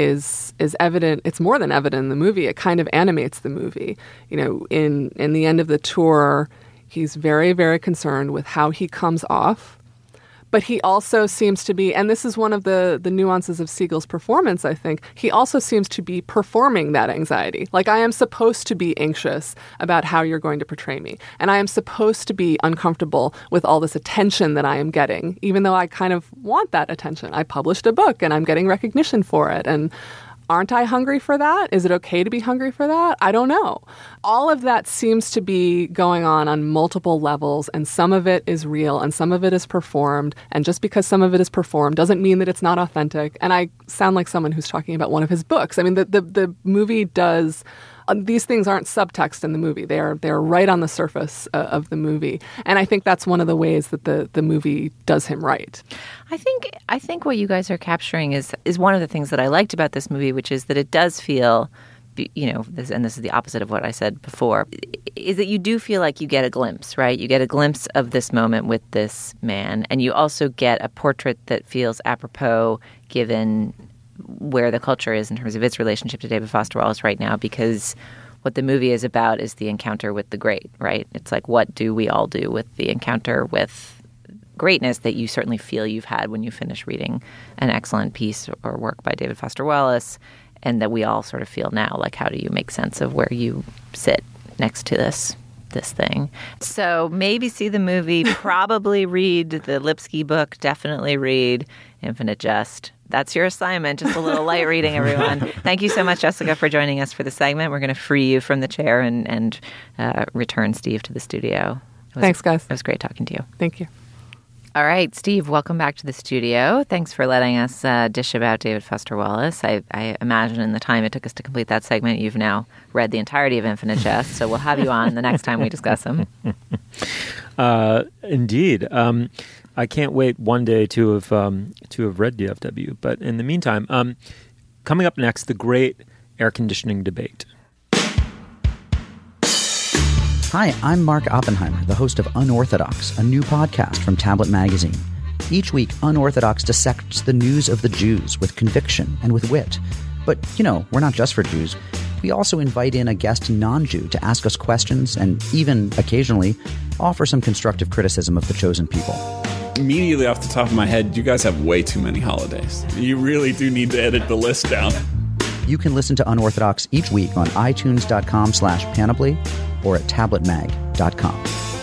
N: is is evident. It's more than evident in the movie. It kind of animates the movie. You know, in in the end of the tour, he's very, very concerned with how he comes off. But he also seems to be, and this is one of the, the nuances of Siegel's performance, I think, he also seems to be performing that anxiety. Like, I am supposed to be anxious about how you're going to portray me. And I am supposed to be uncomfortable with all this attention that I am getting, even though I kind of want that attention. I published a book and I'm getting recognition for it. And aren't I hungry for that? Is it okay to be hungry for that? I don't know. All of that seems to be going on on multiple levels, and some of it is real and some of it is performed. And just because some of it is performed doesn't mean that it's not authentic. And I sound like someone who's talking about one of his books. I mean, the the, the movie does these things aren't subtext in the movie. They are they're right on the surface uh, of the movie. And I think that's one of the ways that the, the movie does him right.
I: I think I think what you guys are capturing is is one of the things that I liked about this movie, which is that it does feel, you know, this, and this is the opposite of what I said before, is that you do feel like you get a glimpse, right? You get a glimpse of this moment with this man, and you also get a portrait that feels apropos given where the culture is in terms of its relationship to David Foster Wallace right now, because what the movie is about is the encounter with the great, right? It's like, what do we all do with the encounter with greatness that you certainly feel you've had when you finish reading an excellent piece or work by David Foster Wallace, and that we all sort of feel now, like, how do you make sense of where you sit next to this this thing? So maybe see the movie, probably read the Lipsky book, definitely read Infinite Jest. That's your assignment, just a little light reading, everyone. Thank you so much, Jessica, for joining us for the segment. We're going to free you from the chair and, and uh, return Steve to the studio. Was,
N: Thanks, guys.
I: It was great talking to you.
N: Thank you.
I: All right, Steve, welcome back to the studio. Thanks for letting us uh, dish about David Foster Wallace. I, I imagine in the time it took us to complete that segment, you've now read the entirety of Infinite Jest, so we'll have you on the next time we discuss him.
H: Uh, indeed. Um, I can't wait one day to have um, to have read D F W. But in the meantime, um, coming up next, the great air conditioning debate.
R: Hi, I'm Mark Oppenheimer, the host of Unorthodox, a new podcast from Tablet Magazine. Each week, Unorthodox dissects the news of the Jews with conviction and with wit. But, you know, we're not just for Jews. We also invite in a guest non-Jew to ask us questions and even, occasionally, offer some constructive criticism of the chosen people.
S: Immediately off the top of my head, you guys have way too many holidays. You really do need to edit the list down.
R: You can listen to Unorthodox each week on itunes.com slash panoply or at tablet mag dot com.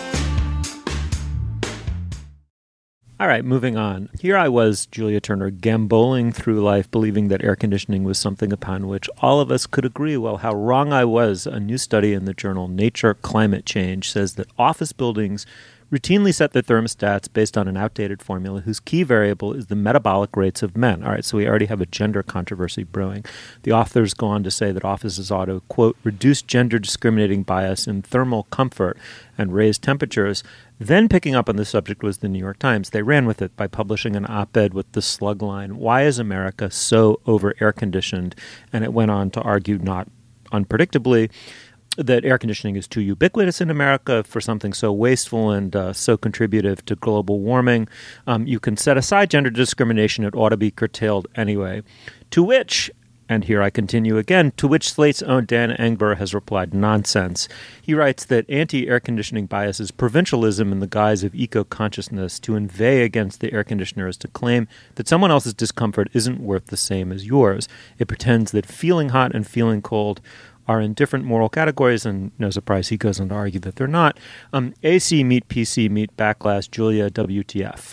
H: All right, moving on. Here I was, Julia Turner, gamboling through life, believing that air conditioning was something upon which all of us could agree. Well, how wrong I was. A new study in the journal Nature Climate Change says that office buildings routinely set their thermostats based on an outdated formula whose key variable is the metabolic rates of men. All right, so we already have a gender controversy brewing. The authors go on to say that offices ought to, quote, reduce gender discriminating bias in thermal comfort and raise temperatures. Then picking up on the subject was the New York Times. They ran with it by publishing an op-ed with the slug line, "Why is America so over-air-conditioned?" And it went on to argue, not unpredictably, that air conditioning is too ubiquitous in America for something so wasteful and uh, so contributive to global warming. Um, you can set aside gender discrimination. It ought to be curtailed anyway. To which, and here I continue again, to which Slate's own Dan Engber has replied, nonsense. He writes that anti-air conditioning bias is provincialism in the guise of eco-consciousness. To inveigh against the air conditioner is to claim that someone else's discomfort isn't worth the same as yours. It pretends that feeling hot and feeling cold are in different moral categories, and no surprise, he goes on to argue that they're not. Um, A C meet P C meet backlash, Julia, W T F.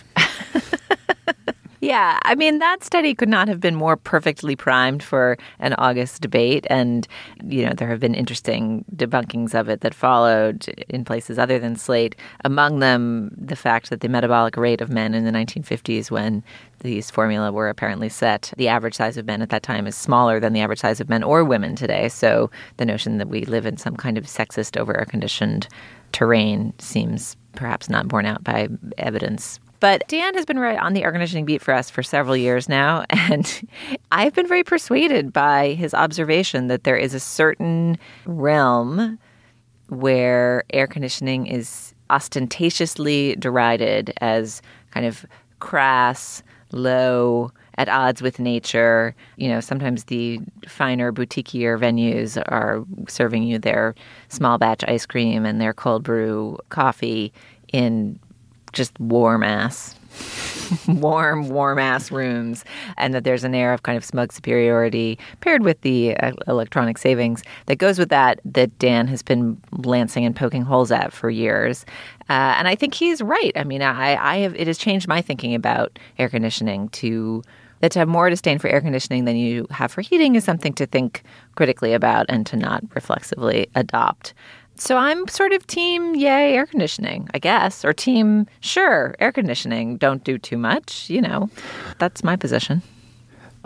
I: Yeah, I mean, that study could not have been more perfectly primed for an August debate. And, you know, there have been interesting debunkings of it that followed in places other than Slate. Among them, the fact that the metabolic rate of men in the nineteen fifties, when these formula were apparently set, the average size of men at that time is smaller than the average size of men or women today. So the notion that we live in some kind of sexist, over-air-conditioned terrain seems perhaps not borne out by evidence. But Dan has been right on the air conditioning beat for us for several years now, and I've been very persuaded by his observation that there is a certain realm where air conditioning is ostentatiously derided as kind of crass, low, at odds with nature. You know, sometimes the finer, boutiquier venues are serving you their small batch ice cream and their cold brew coffee in just warm ass, warm, warm ass rooms, and that there's an air of kind of smug superiority paired with the uh, electronic savings that goes with that, that Dan has been lancing and poking holes at for years. Uh, and I think he's right. I mean, I, I have, it has changed my thinking about air conditioning to that to have more disdain for air conditioning than you have for heating is something to think critically about and to not reflexively adopt. So I'm sort of team, yay, air conditioning, I guess, or team, sure, air conditioning, don't do too much, you know. That's my position.
M: I,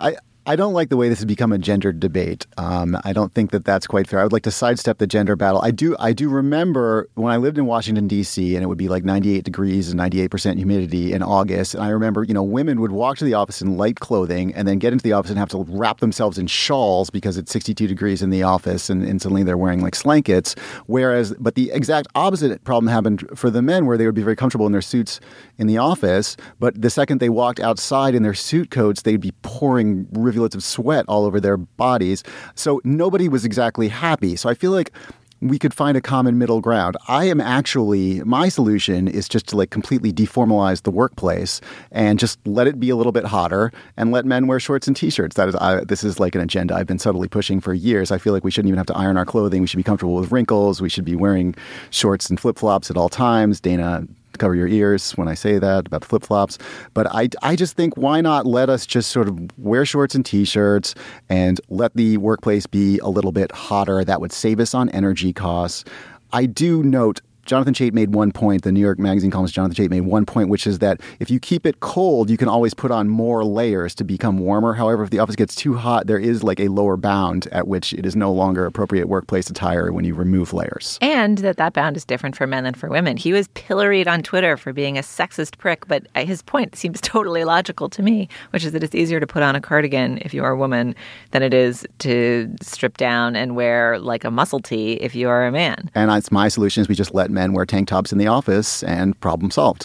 M: I don't like the way this has become a gendered debate. Um, I don't think that that's quite fair. I would like to sidestep the gender battle. I do I do remember when I lived in Washington, D C, and it would be like ninety-eight degrees and ninety-eight percent humidity in August. And I remember, you know, women would walk to the office in light clothing and then get into the office and have to wrap themselves in shawls because it's sixty-two degrees in the office and, and suddenly they're wearing like slankets. Whereas, but the exact opposite problem happened for the men where they would be very comfortable in their suits in the office. But the second they walked outside in their suit coats, they'd be pouring rivulets of sweat all over their bodies. So nobody was exactly happy. So I feel like we could find a common middle ground. I am actually, my solution is just to like completely deformalize the workplace and just let it be a little bit hotter and let men wear shorts and t-shirts. That is, I, this is like an agenda I've been subtly pushing for years. I feel like we shouldn't even have to iron our clothing. We should be comfortable with wrinkles. We should be wearing shorts and flip-flops at all times. Dana, cover your ears when I say that about the flip-flops. But I, I just think, why not let us just sort of wear shorts and t-shirts and let the workplace be a little bit hotter? That would save us on energy costs. I do note Jonathan Chait made one point, the New York Magazine columnist Jonathan Chait made one point, which is that if you keep it cold, you can always put on more layers to become warmer. However, if the office gets too hot, there is like a lower bound at which it is no longer appropriate workplace attire when you remove layers.
I: And that that bound is different for men than for women. He was pilloried on Twitter for being a sexist prick, but his point seems totally logical to me, which is that it's easier to put on a cardigan if you are a woman than it is to strip down and wear like a muscle tee if you are a man.
M: And it's my solution is we just let men wear tank tops in the office and problem solved.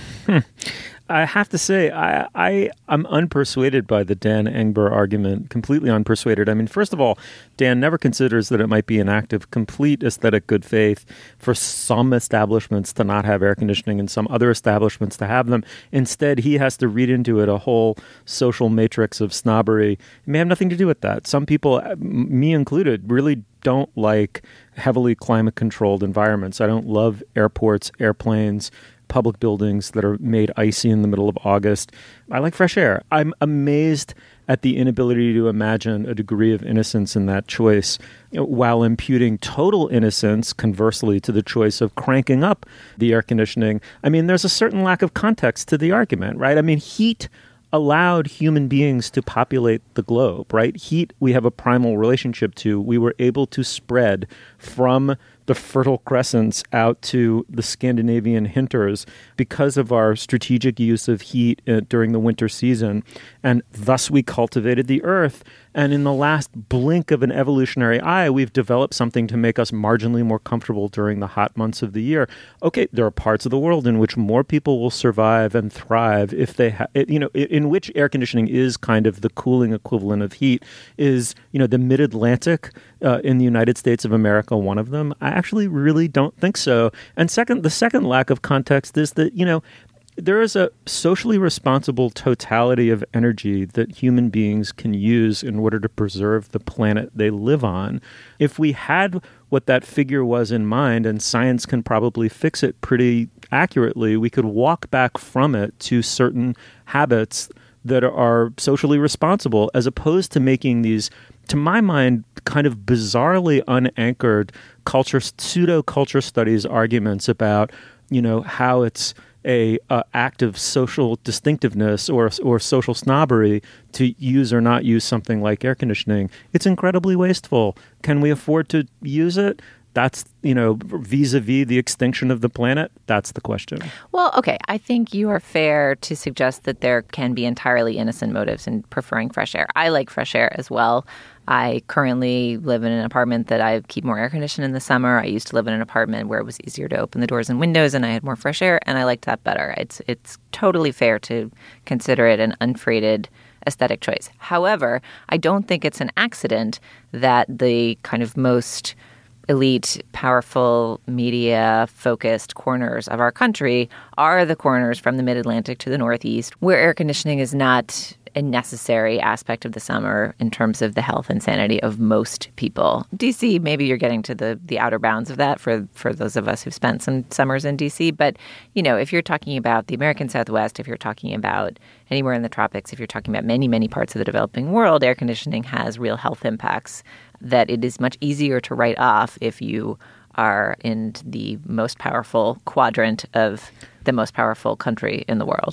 H: I have to say, I, I, I'm unpersuaded by the Dan Engber argument, completely unpersuaded. I mean, first of all, Dan never considers that it might be an act of complete aesthetic good faith for some establishments to not have air conditioning and some other establishments to have them. Instead, he has to read into it a whole social matrix of snobbery. It may have nothing to do with that. Some people, me included, really don't like heavily climate-controlled environments. I don't love airports, airplanes, public buildings that are made icy in the middle of August. I like fresh air. I'm amazed at the inability to imagine a degree of innocence in that choice, you know, while imputing total innocence, conversely, to the choice of cranking up the air conditioning. I mean, there's a certain lack of context to the argument, right? I mean, heat allowed human beings to populate the globe, right? Heat, we have a primal relationship to. We were able to spread from the Fertile Crescents out to the Scandinavian hinters because of our strategic use of heat uh, during the winter season. And thus we cultivated the earth. And in the last blink of an evolutionary eye, we've developed something to make us marginally more comfortable during the hot months of the year. Okay, there are parts of the world in which more people will survive and thrive if they have, you know, in which air conditioning is kind of the cooling equivalent of heat. Is, you know, the mid-Atlantic uh, in the United States of America one of them? I actually really don't think so. And second, the second lack of context is that, you know, there is a socially responsible totality of energy that human beings can use in order to preserve the planet they live on. If we had what that figure was in mind, and science can probably fix it pretty accurately, we could walk back from it to certain habits that are socially responsible, as opposed to making these, to my mind, kind of bizarrely unanchored culture, pseudo-culture studies arguments about, you know, how it's a uh, act of social distinctiveness or or social snobbery to use or not use something like air conditioning. It's incredibly wasteful. Can we afford to use it? That's, you know, vis-a-vis the extinction of the planet? That's the question.
I: Well, okay. I think you are fair to suggest that there can be entirely innocent motives in preferring fresh air. I like fresh air as well. I currently live in an apartment that I keep more air conditioned in the summer. I used to live in an apartment where it was easier to open the doors and windows and I had more fresh air, and I liked that better. It's it's totally fair to consider it an unfreighted aesthetic choice. However, I don't think it's an accident that the kind of most elite, powerful, media-focused corners of our country are the corners from the mid-Atlantic to the Northeast, where air conditioning is not a necessary aspect of the summer in terms of the health and sanity of most people. D C, maybe you're getting to the the outer bounds of that for, for those of us who've spent some summers in D C. But, you know, if you're talking about the American Southwest, if you're talking about anywhere in the tropics, if you're talking about many, many parts of the developing world, air conditioning has real health impacts that it is much easier to write off if you are in the most powerful quadrant of the most powerful country in the world.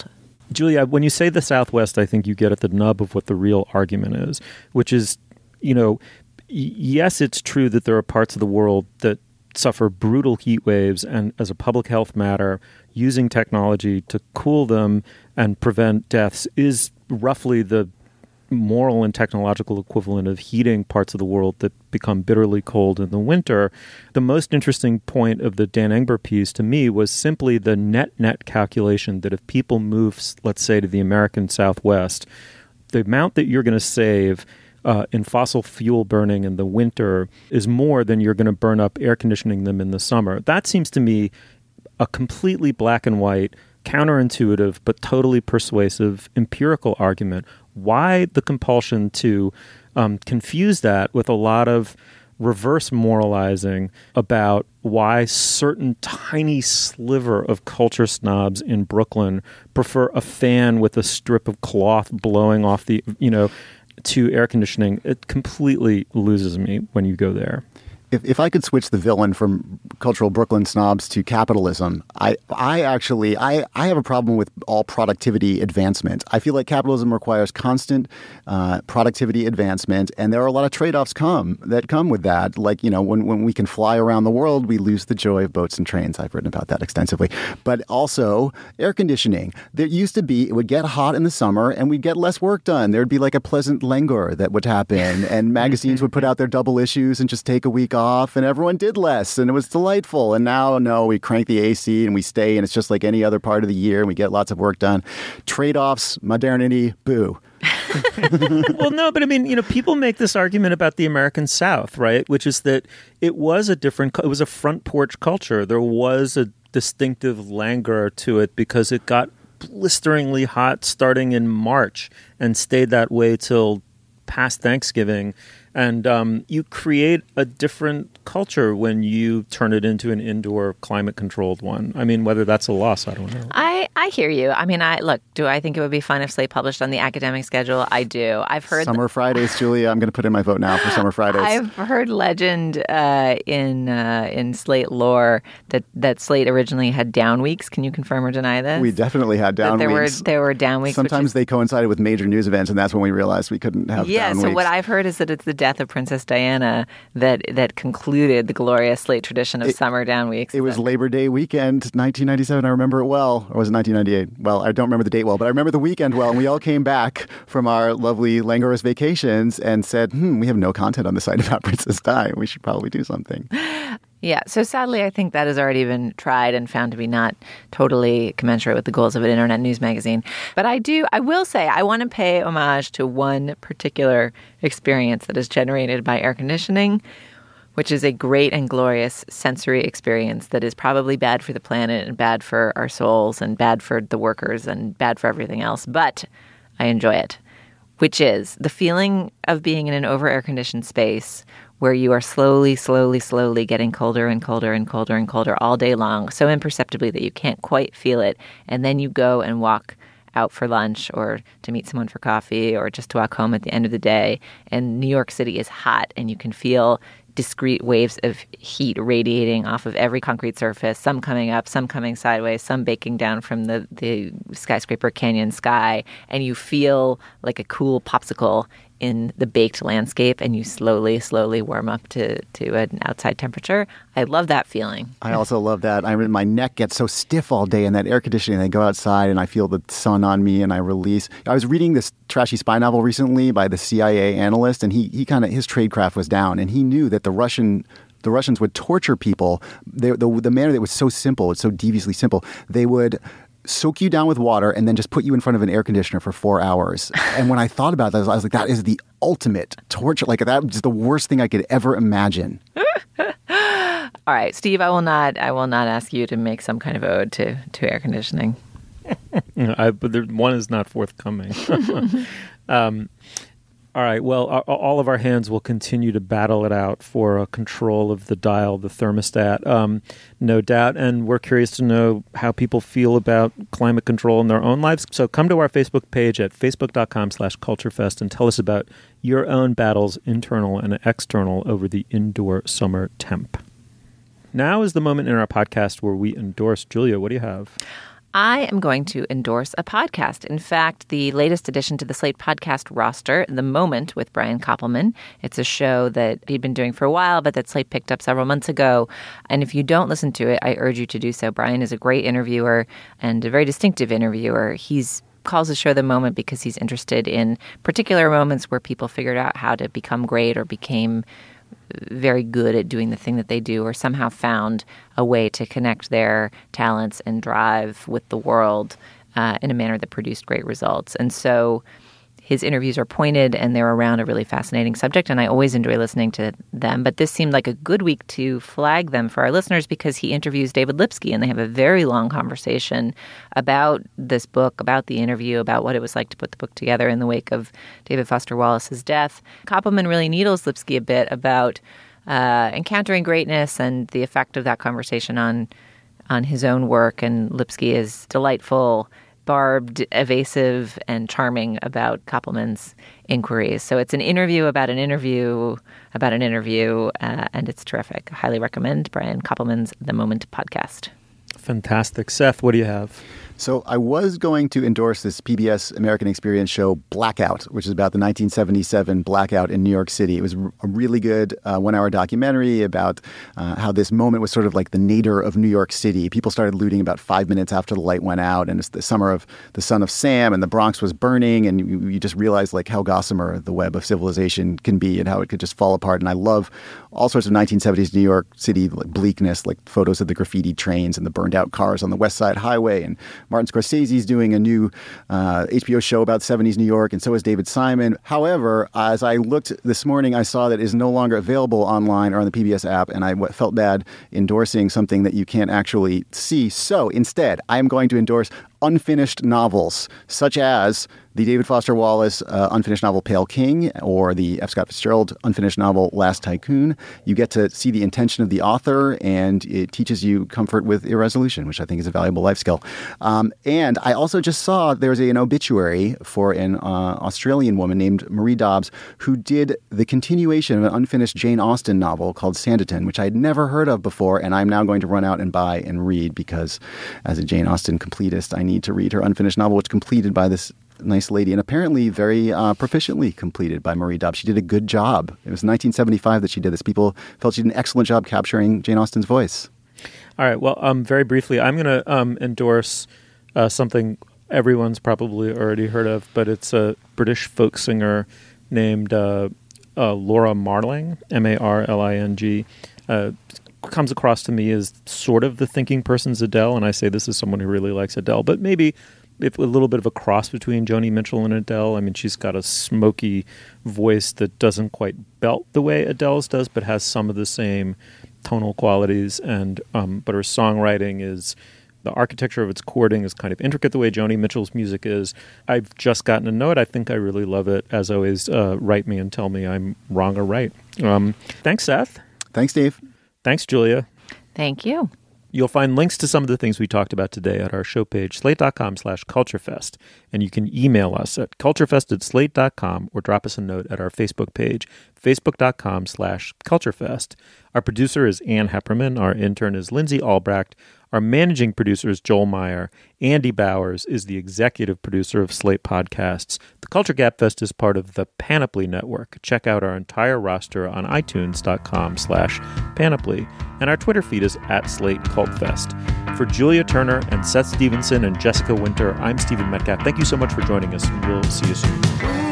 H: Julia, when you say the Southwest, I think you get at the nub of what the real argument is, which is, you know, y- yes, it's true that there are parts of the world that suffer brutal heat waves, and as a public health matter, using technology to cool them and prevent deaths is roughly the moral and technological equivalent of heating parts of the world that become bitterly cold in the winter. The most interesting point of the Dan Engber piece to me was simply the net-net calculation that if people move, let's say, to the American Southwest, the amount that you're going to save uh, in fossil fuel burning in the winter is more than you're going to burn up air conditioning them in the summer. That seems to me a completely black and white, counterintuitive, but totally persuasive empirical argument. Why the compulsion to um, confuse that with a lot of reverse moralizing about why certain tiny sliver of culture snobs in Brooklyn prefer a fan with a strip of cloth blowing off the, you know, to air conditioning? It completely loses me when you go there.
M: If, if I could switch the villain from cultural Brooklyn snobs to capitalism, I, I actually, I, I have a problem with all productivity advancement. I feel like capitalism requires constant uh, productivity advancement, and there are a lot of trade-offs come that come with that. Like, you know, when, when we can fly around the world, we lose the joy of boats and trains. I've written about that extensively. But also air conditioning. There used to be, it would get hot in the summer, and we'd get less work done. There'd be like a pleasant languor that would happen, and magazines would put out their double issues and just take a week off, and everyone did less, and it was delightful. And now, no, we crank the A C and we stay, and it's just like any other part of the year, and we get lots of work done. Trade-offs, modernity, boo.
H: Well, no, but I mean, you know, people make this argument about the American South, right? Which is that it was a different, it was a front porch culture. There was a distinctive languor to it because it got blisteringly hot starting in March and stayed that way till past Thanksgiving. And um, you create a different culture when you turn it into an indoor climate-controlled one. I mean, whether that's a loss, I don't know.
I: I, I hear you. I mean, I look, do I think it would be fun if Slate published on the academic schedule? I do. I've heard
M: Summer th- Fridays, Julia. I'm going to put in my vote now for Summer Fridays.
I: I've heard legend uh, in uh, in Slate lore that, that Slate originally had down weeks. Can you confirm or deny this?
M: We definitely had down
I: that there
M: weeks.
I: Were, there were down weeks.
M: Sometimes
I: is,
M: they coincided with major news events, and that's when we realized we couldn't have
I: yeah,
M: down
I: weeks. Yeah, so
M: weeks.
I: what I've heard is that it's the death of Princess Diana that that concluded the glorious Slate tradition of
M: it,
I: summer down weeks.
M: It was Labor Day weekend, nineteen ninety-seven. I remember it well. Or was it nineteen ninety-eight? Well, I don't remember the date well, but I remember the weekend well. And we all came back from our lovely languorous vacations and said, hmm, we have no content on the site about Princess Di. We should probably do something.
I: Yeah. So sadly, I think that has already been tried and found to be not totally commensurate with the goals of an internet news magazine. But I do, I will say, I want to pay homage to one particular experience that is generated by air conditioning, which is a great and glorious sensory experience that is probably bad for the planet and bad for our souls and bad for the workers and bad for everything else. But I enjoy it, which is the feeling of being in an over air-conditioned space where you are slowly, slowly, slowly getting colder and colder and colder and colder all day long, so imperceptibly that you can't quite feel it. And then you go and walk out for lunch or to meet someone for coffee or just to walk home at the end of the day. And New York City is hot, and you can feel discrete waves of heat radiating off of every concrete surface, some coming up, some coming sideways, some baking down from the, the skyscraper canyon sky. And you feel like a cool popsicle in the baked landscape, and you slowly, slowly warm up to, to an outside temperature. I love that feeling.
M: I also love that. I my neck gets so stiff all day in that air conditioning. I go outside and I feel the sun on me and I release. I was reading this trashy spy novel recently by the C I A analyst, and he he kind of his tradecraft was down, and he knew that the Russian the Russians would torture people. They, the the manner that was so simple, it's so deviously simple. They would soak you down with water and then just put you in front of an air conditioner for four hours. And when I thought about that, I was like, that is the ultimate torture. Like, that was the worst thing I could ever imagine.
I: All right, Steve, I will not I will not ask you to make some kind of ode to, to air conditioning.
H: I, but there, one is not forthcoming. um, all right, well, our, all of our hands will continue to battle it out for uh, control of the dial, the thermostat, um, no doubt. And we're curious to know how people feel about climate control in their own lives. So come to our Facebook page at facebook.com slash culturefest and tell us about your own battles, internal and external, over the indoor summer temp. Now is the moment in our podcast where we endorse. Julia, what do you have?
I: I am going to endorse a podcast. In fact, the latest addition to the Slate podcast roster, The Moment with Brian Koppelman. It's a show that he'd been doing for a while, but that Slate picked up several months ago. And if you don't listen to it, I urge you to do so. Brian is a great interviewer and a very distinctive interviewer. He's calls the show The Moment because he's interested in particular moments where people figured out how to become great or became very good at doing the thing that they do, or somehow found a way to connect their talents and drive with the world uh, in a manner that produced great results. And so his interviews are pointed and they're around a really fascinating subject, and I always enjoy listening to them. But this seemed like a good week to flag them for our listeners because he interviews David Lipsky, and they have a very long conversation about this book, about the interview, about what it was like to put the book together in the wake of David Foster Wallace's death. Koppelman really needles Lipsky a bit about uh, encountering greatness and the effect of that conversation on on his own work. And Lipsky is delightful, barbed, evasive, and charming about Koppelman's inquiries. So it's an interview about an interview about an interview, uh, and it's terrific. I highly recommend Brian Koppelman's The Moment podcast.
H: Fantastic. Seth, what do you have?
M: So I was going to endorse this P B S American Experience show Blackout, which is about the nineteen seventy-seven blackout in New York City. It was a really good uh, one-hour documentary about uh, how this moment was sort of like the nadir of New York City. People started looting about five minutes after the light went out, and it's the summer of the Son of Sam, and the Bronx was burning, and you, you just realized like how gossamer the web of civilization can be and how it could just fall apart. And I love all sorts of nineteen seventies New York City like bleakness, like photos of the graffiti trains and the burned-out cars on the West Side Highway, and Martin Scorsese's doing a new uh, H B O show about seventies New York, and so is David Simon. However, as I looked this morning, I saw that it is no longer available online or on the P B S app, and I w- felt bad endorsing something that you can't actually see. So instead, I am going to endorse unfinished novels, such as the David Foster Wallace uh, unfinished novel Pale King or the F. Scott Fitzgerald unfinished novel Last Tycoon. You get to see the intention of the author, and it teaches you comfort with irresolution, which I think is a valuable life skill. Um, and I also just saw there's a, an obituary for an uh, Australian woman named Marie Dobbs who did the continuation of an unfinished Jane Austen novel called Sanditon, which I had never heard of before, and I'm now going to run out and buy and read because as a Jane Austen completist, I need to read her unfinished novel, which completed by this nice lady, and apparently very uh, proficiently completed by Marie Dobbs. She did a good job. It was nineteen seventy-five that she did this. People felt she did an excellent job capturing Jane Austen's voice.
H: All right. Well, um, very briefly, I'm going to um, endorse uh, something everyone's probably already heard of, but it's a British folk singer named uh, uh, Laura Marling, M A R L I N G. Uh, comes across to me as sort of the thinking person's Adele, and I say this as someone who really likes Adele, but maybe if a little bit of a cross between Joni Mitchell and Adele. I mean, she's got a smoky voice that doesn't quite belt the way Adele's does, but has some of the same tonal qualities. And um, but her songwriting is, the architecture of its chording is kind of intricate the way Joni Mitchell's music is. I've just gotten to know it. I think I really love it. As always, uh, write me and tell me I'm wrong or right. Um, thanks, Seth.
M: Thanks, Dave.
H: Thanks, Julia.
I: Thank you.
H: You'll find links to some of the things we talked about today at our show page, slate.com slash culturefest. And you can email us at culturefest at slate dot com or drop us a note at our Facebook page, facebook.com slash culturefest. Our producer is Ann Hepperman. Our intern is Lindsay Albrecht. Our managing producer is Joel Meyer. Andy Bowers is the executive producer of Slate Podcasts. The Culture Gap Fest is part of the Panoply Network. Check out our entire roster on itunes.com slash panoply. And our Twitter feed is at Slate Cult Fest. For Julia Turner and Seth Stevenson and Jessica Winter, I'm Stephen Metcalf. Thank you so much for joining us, and we'll see you soon.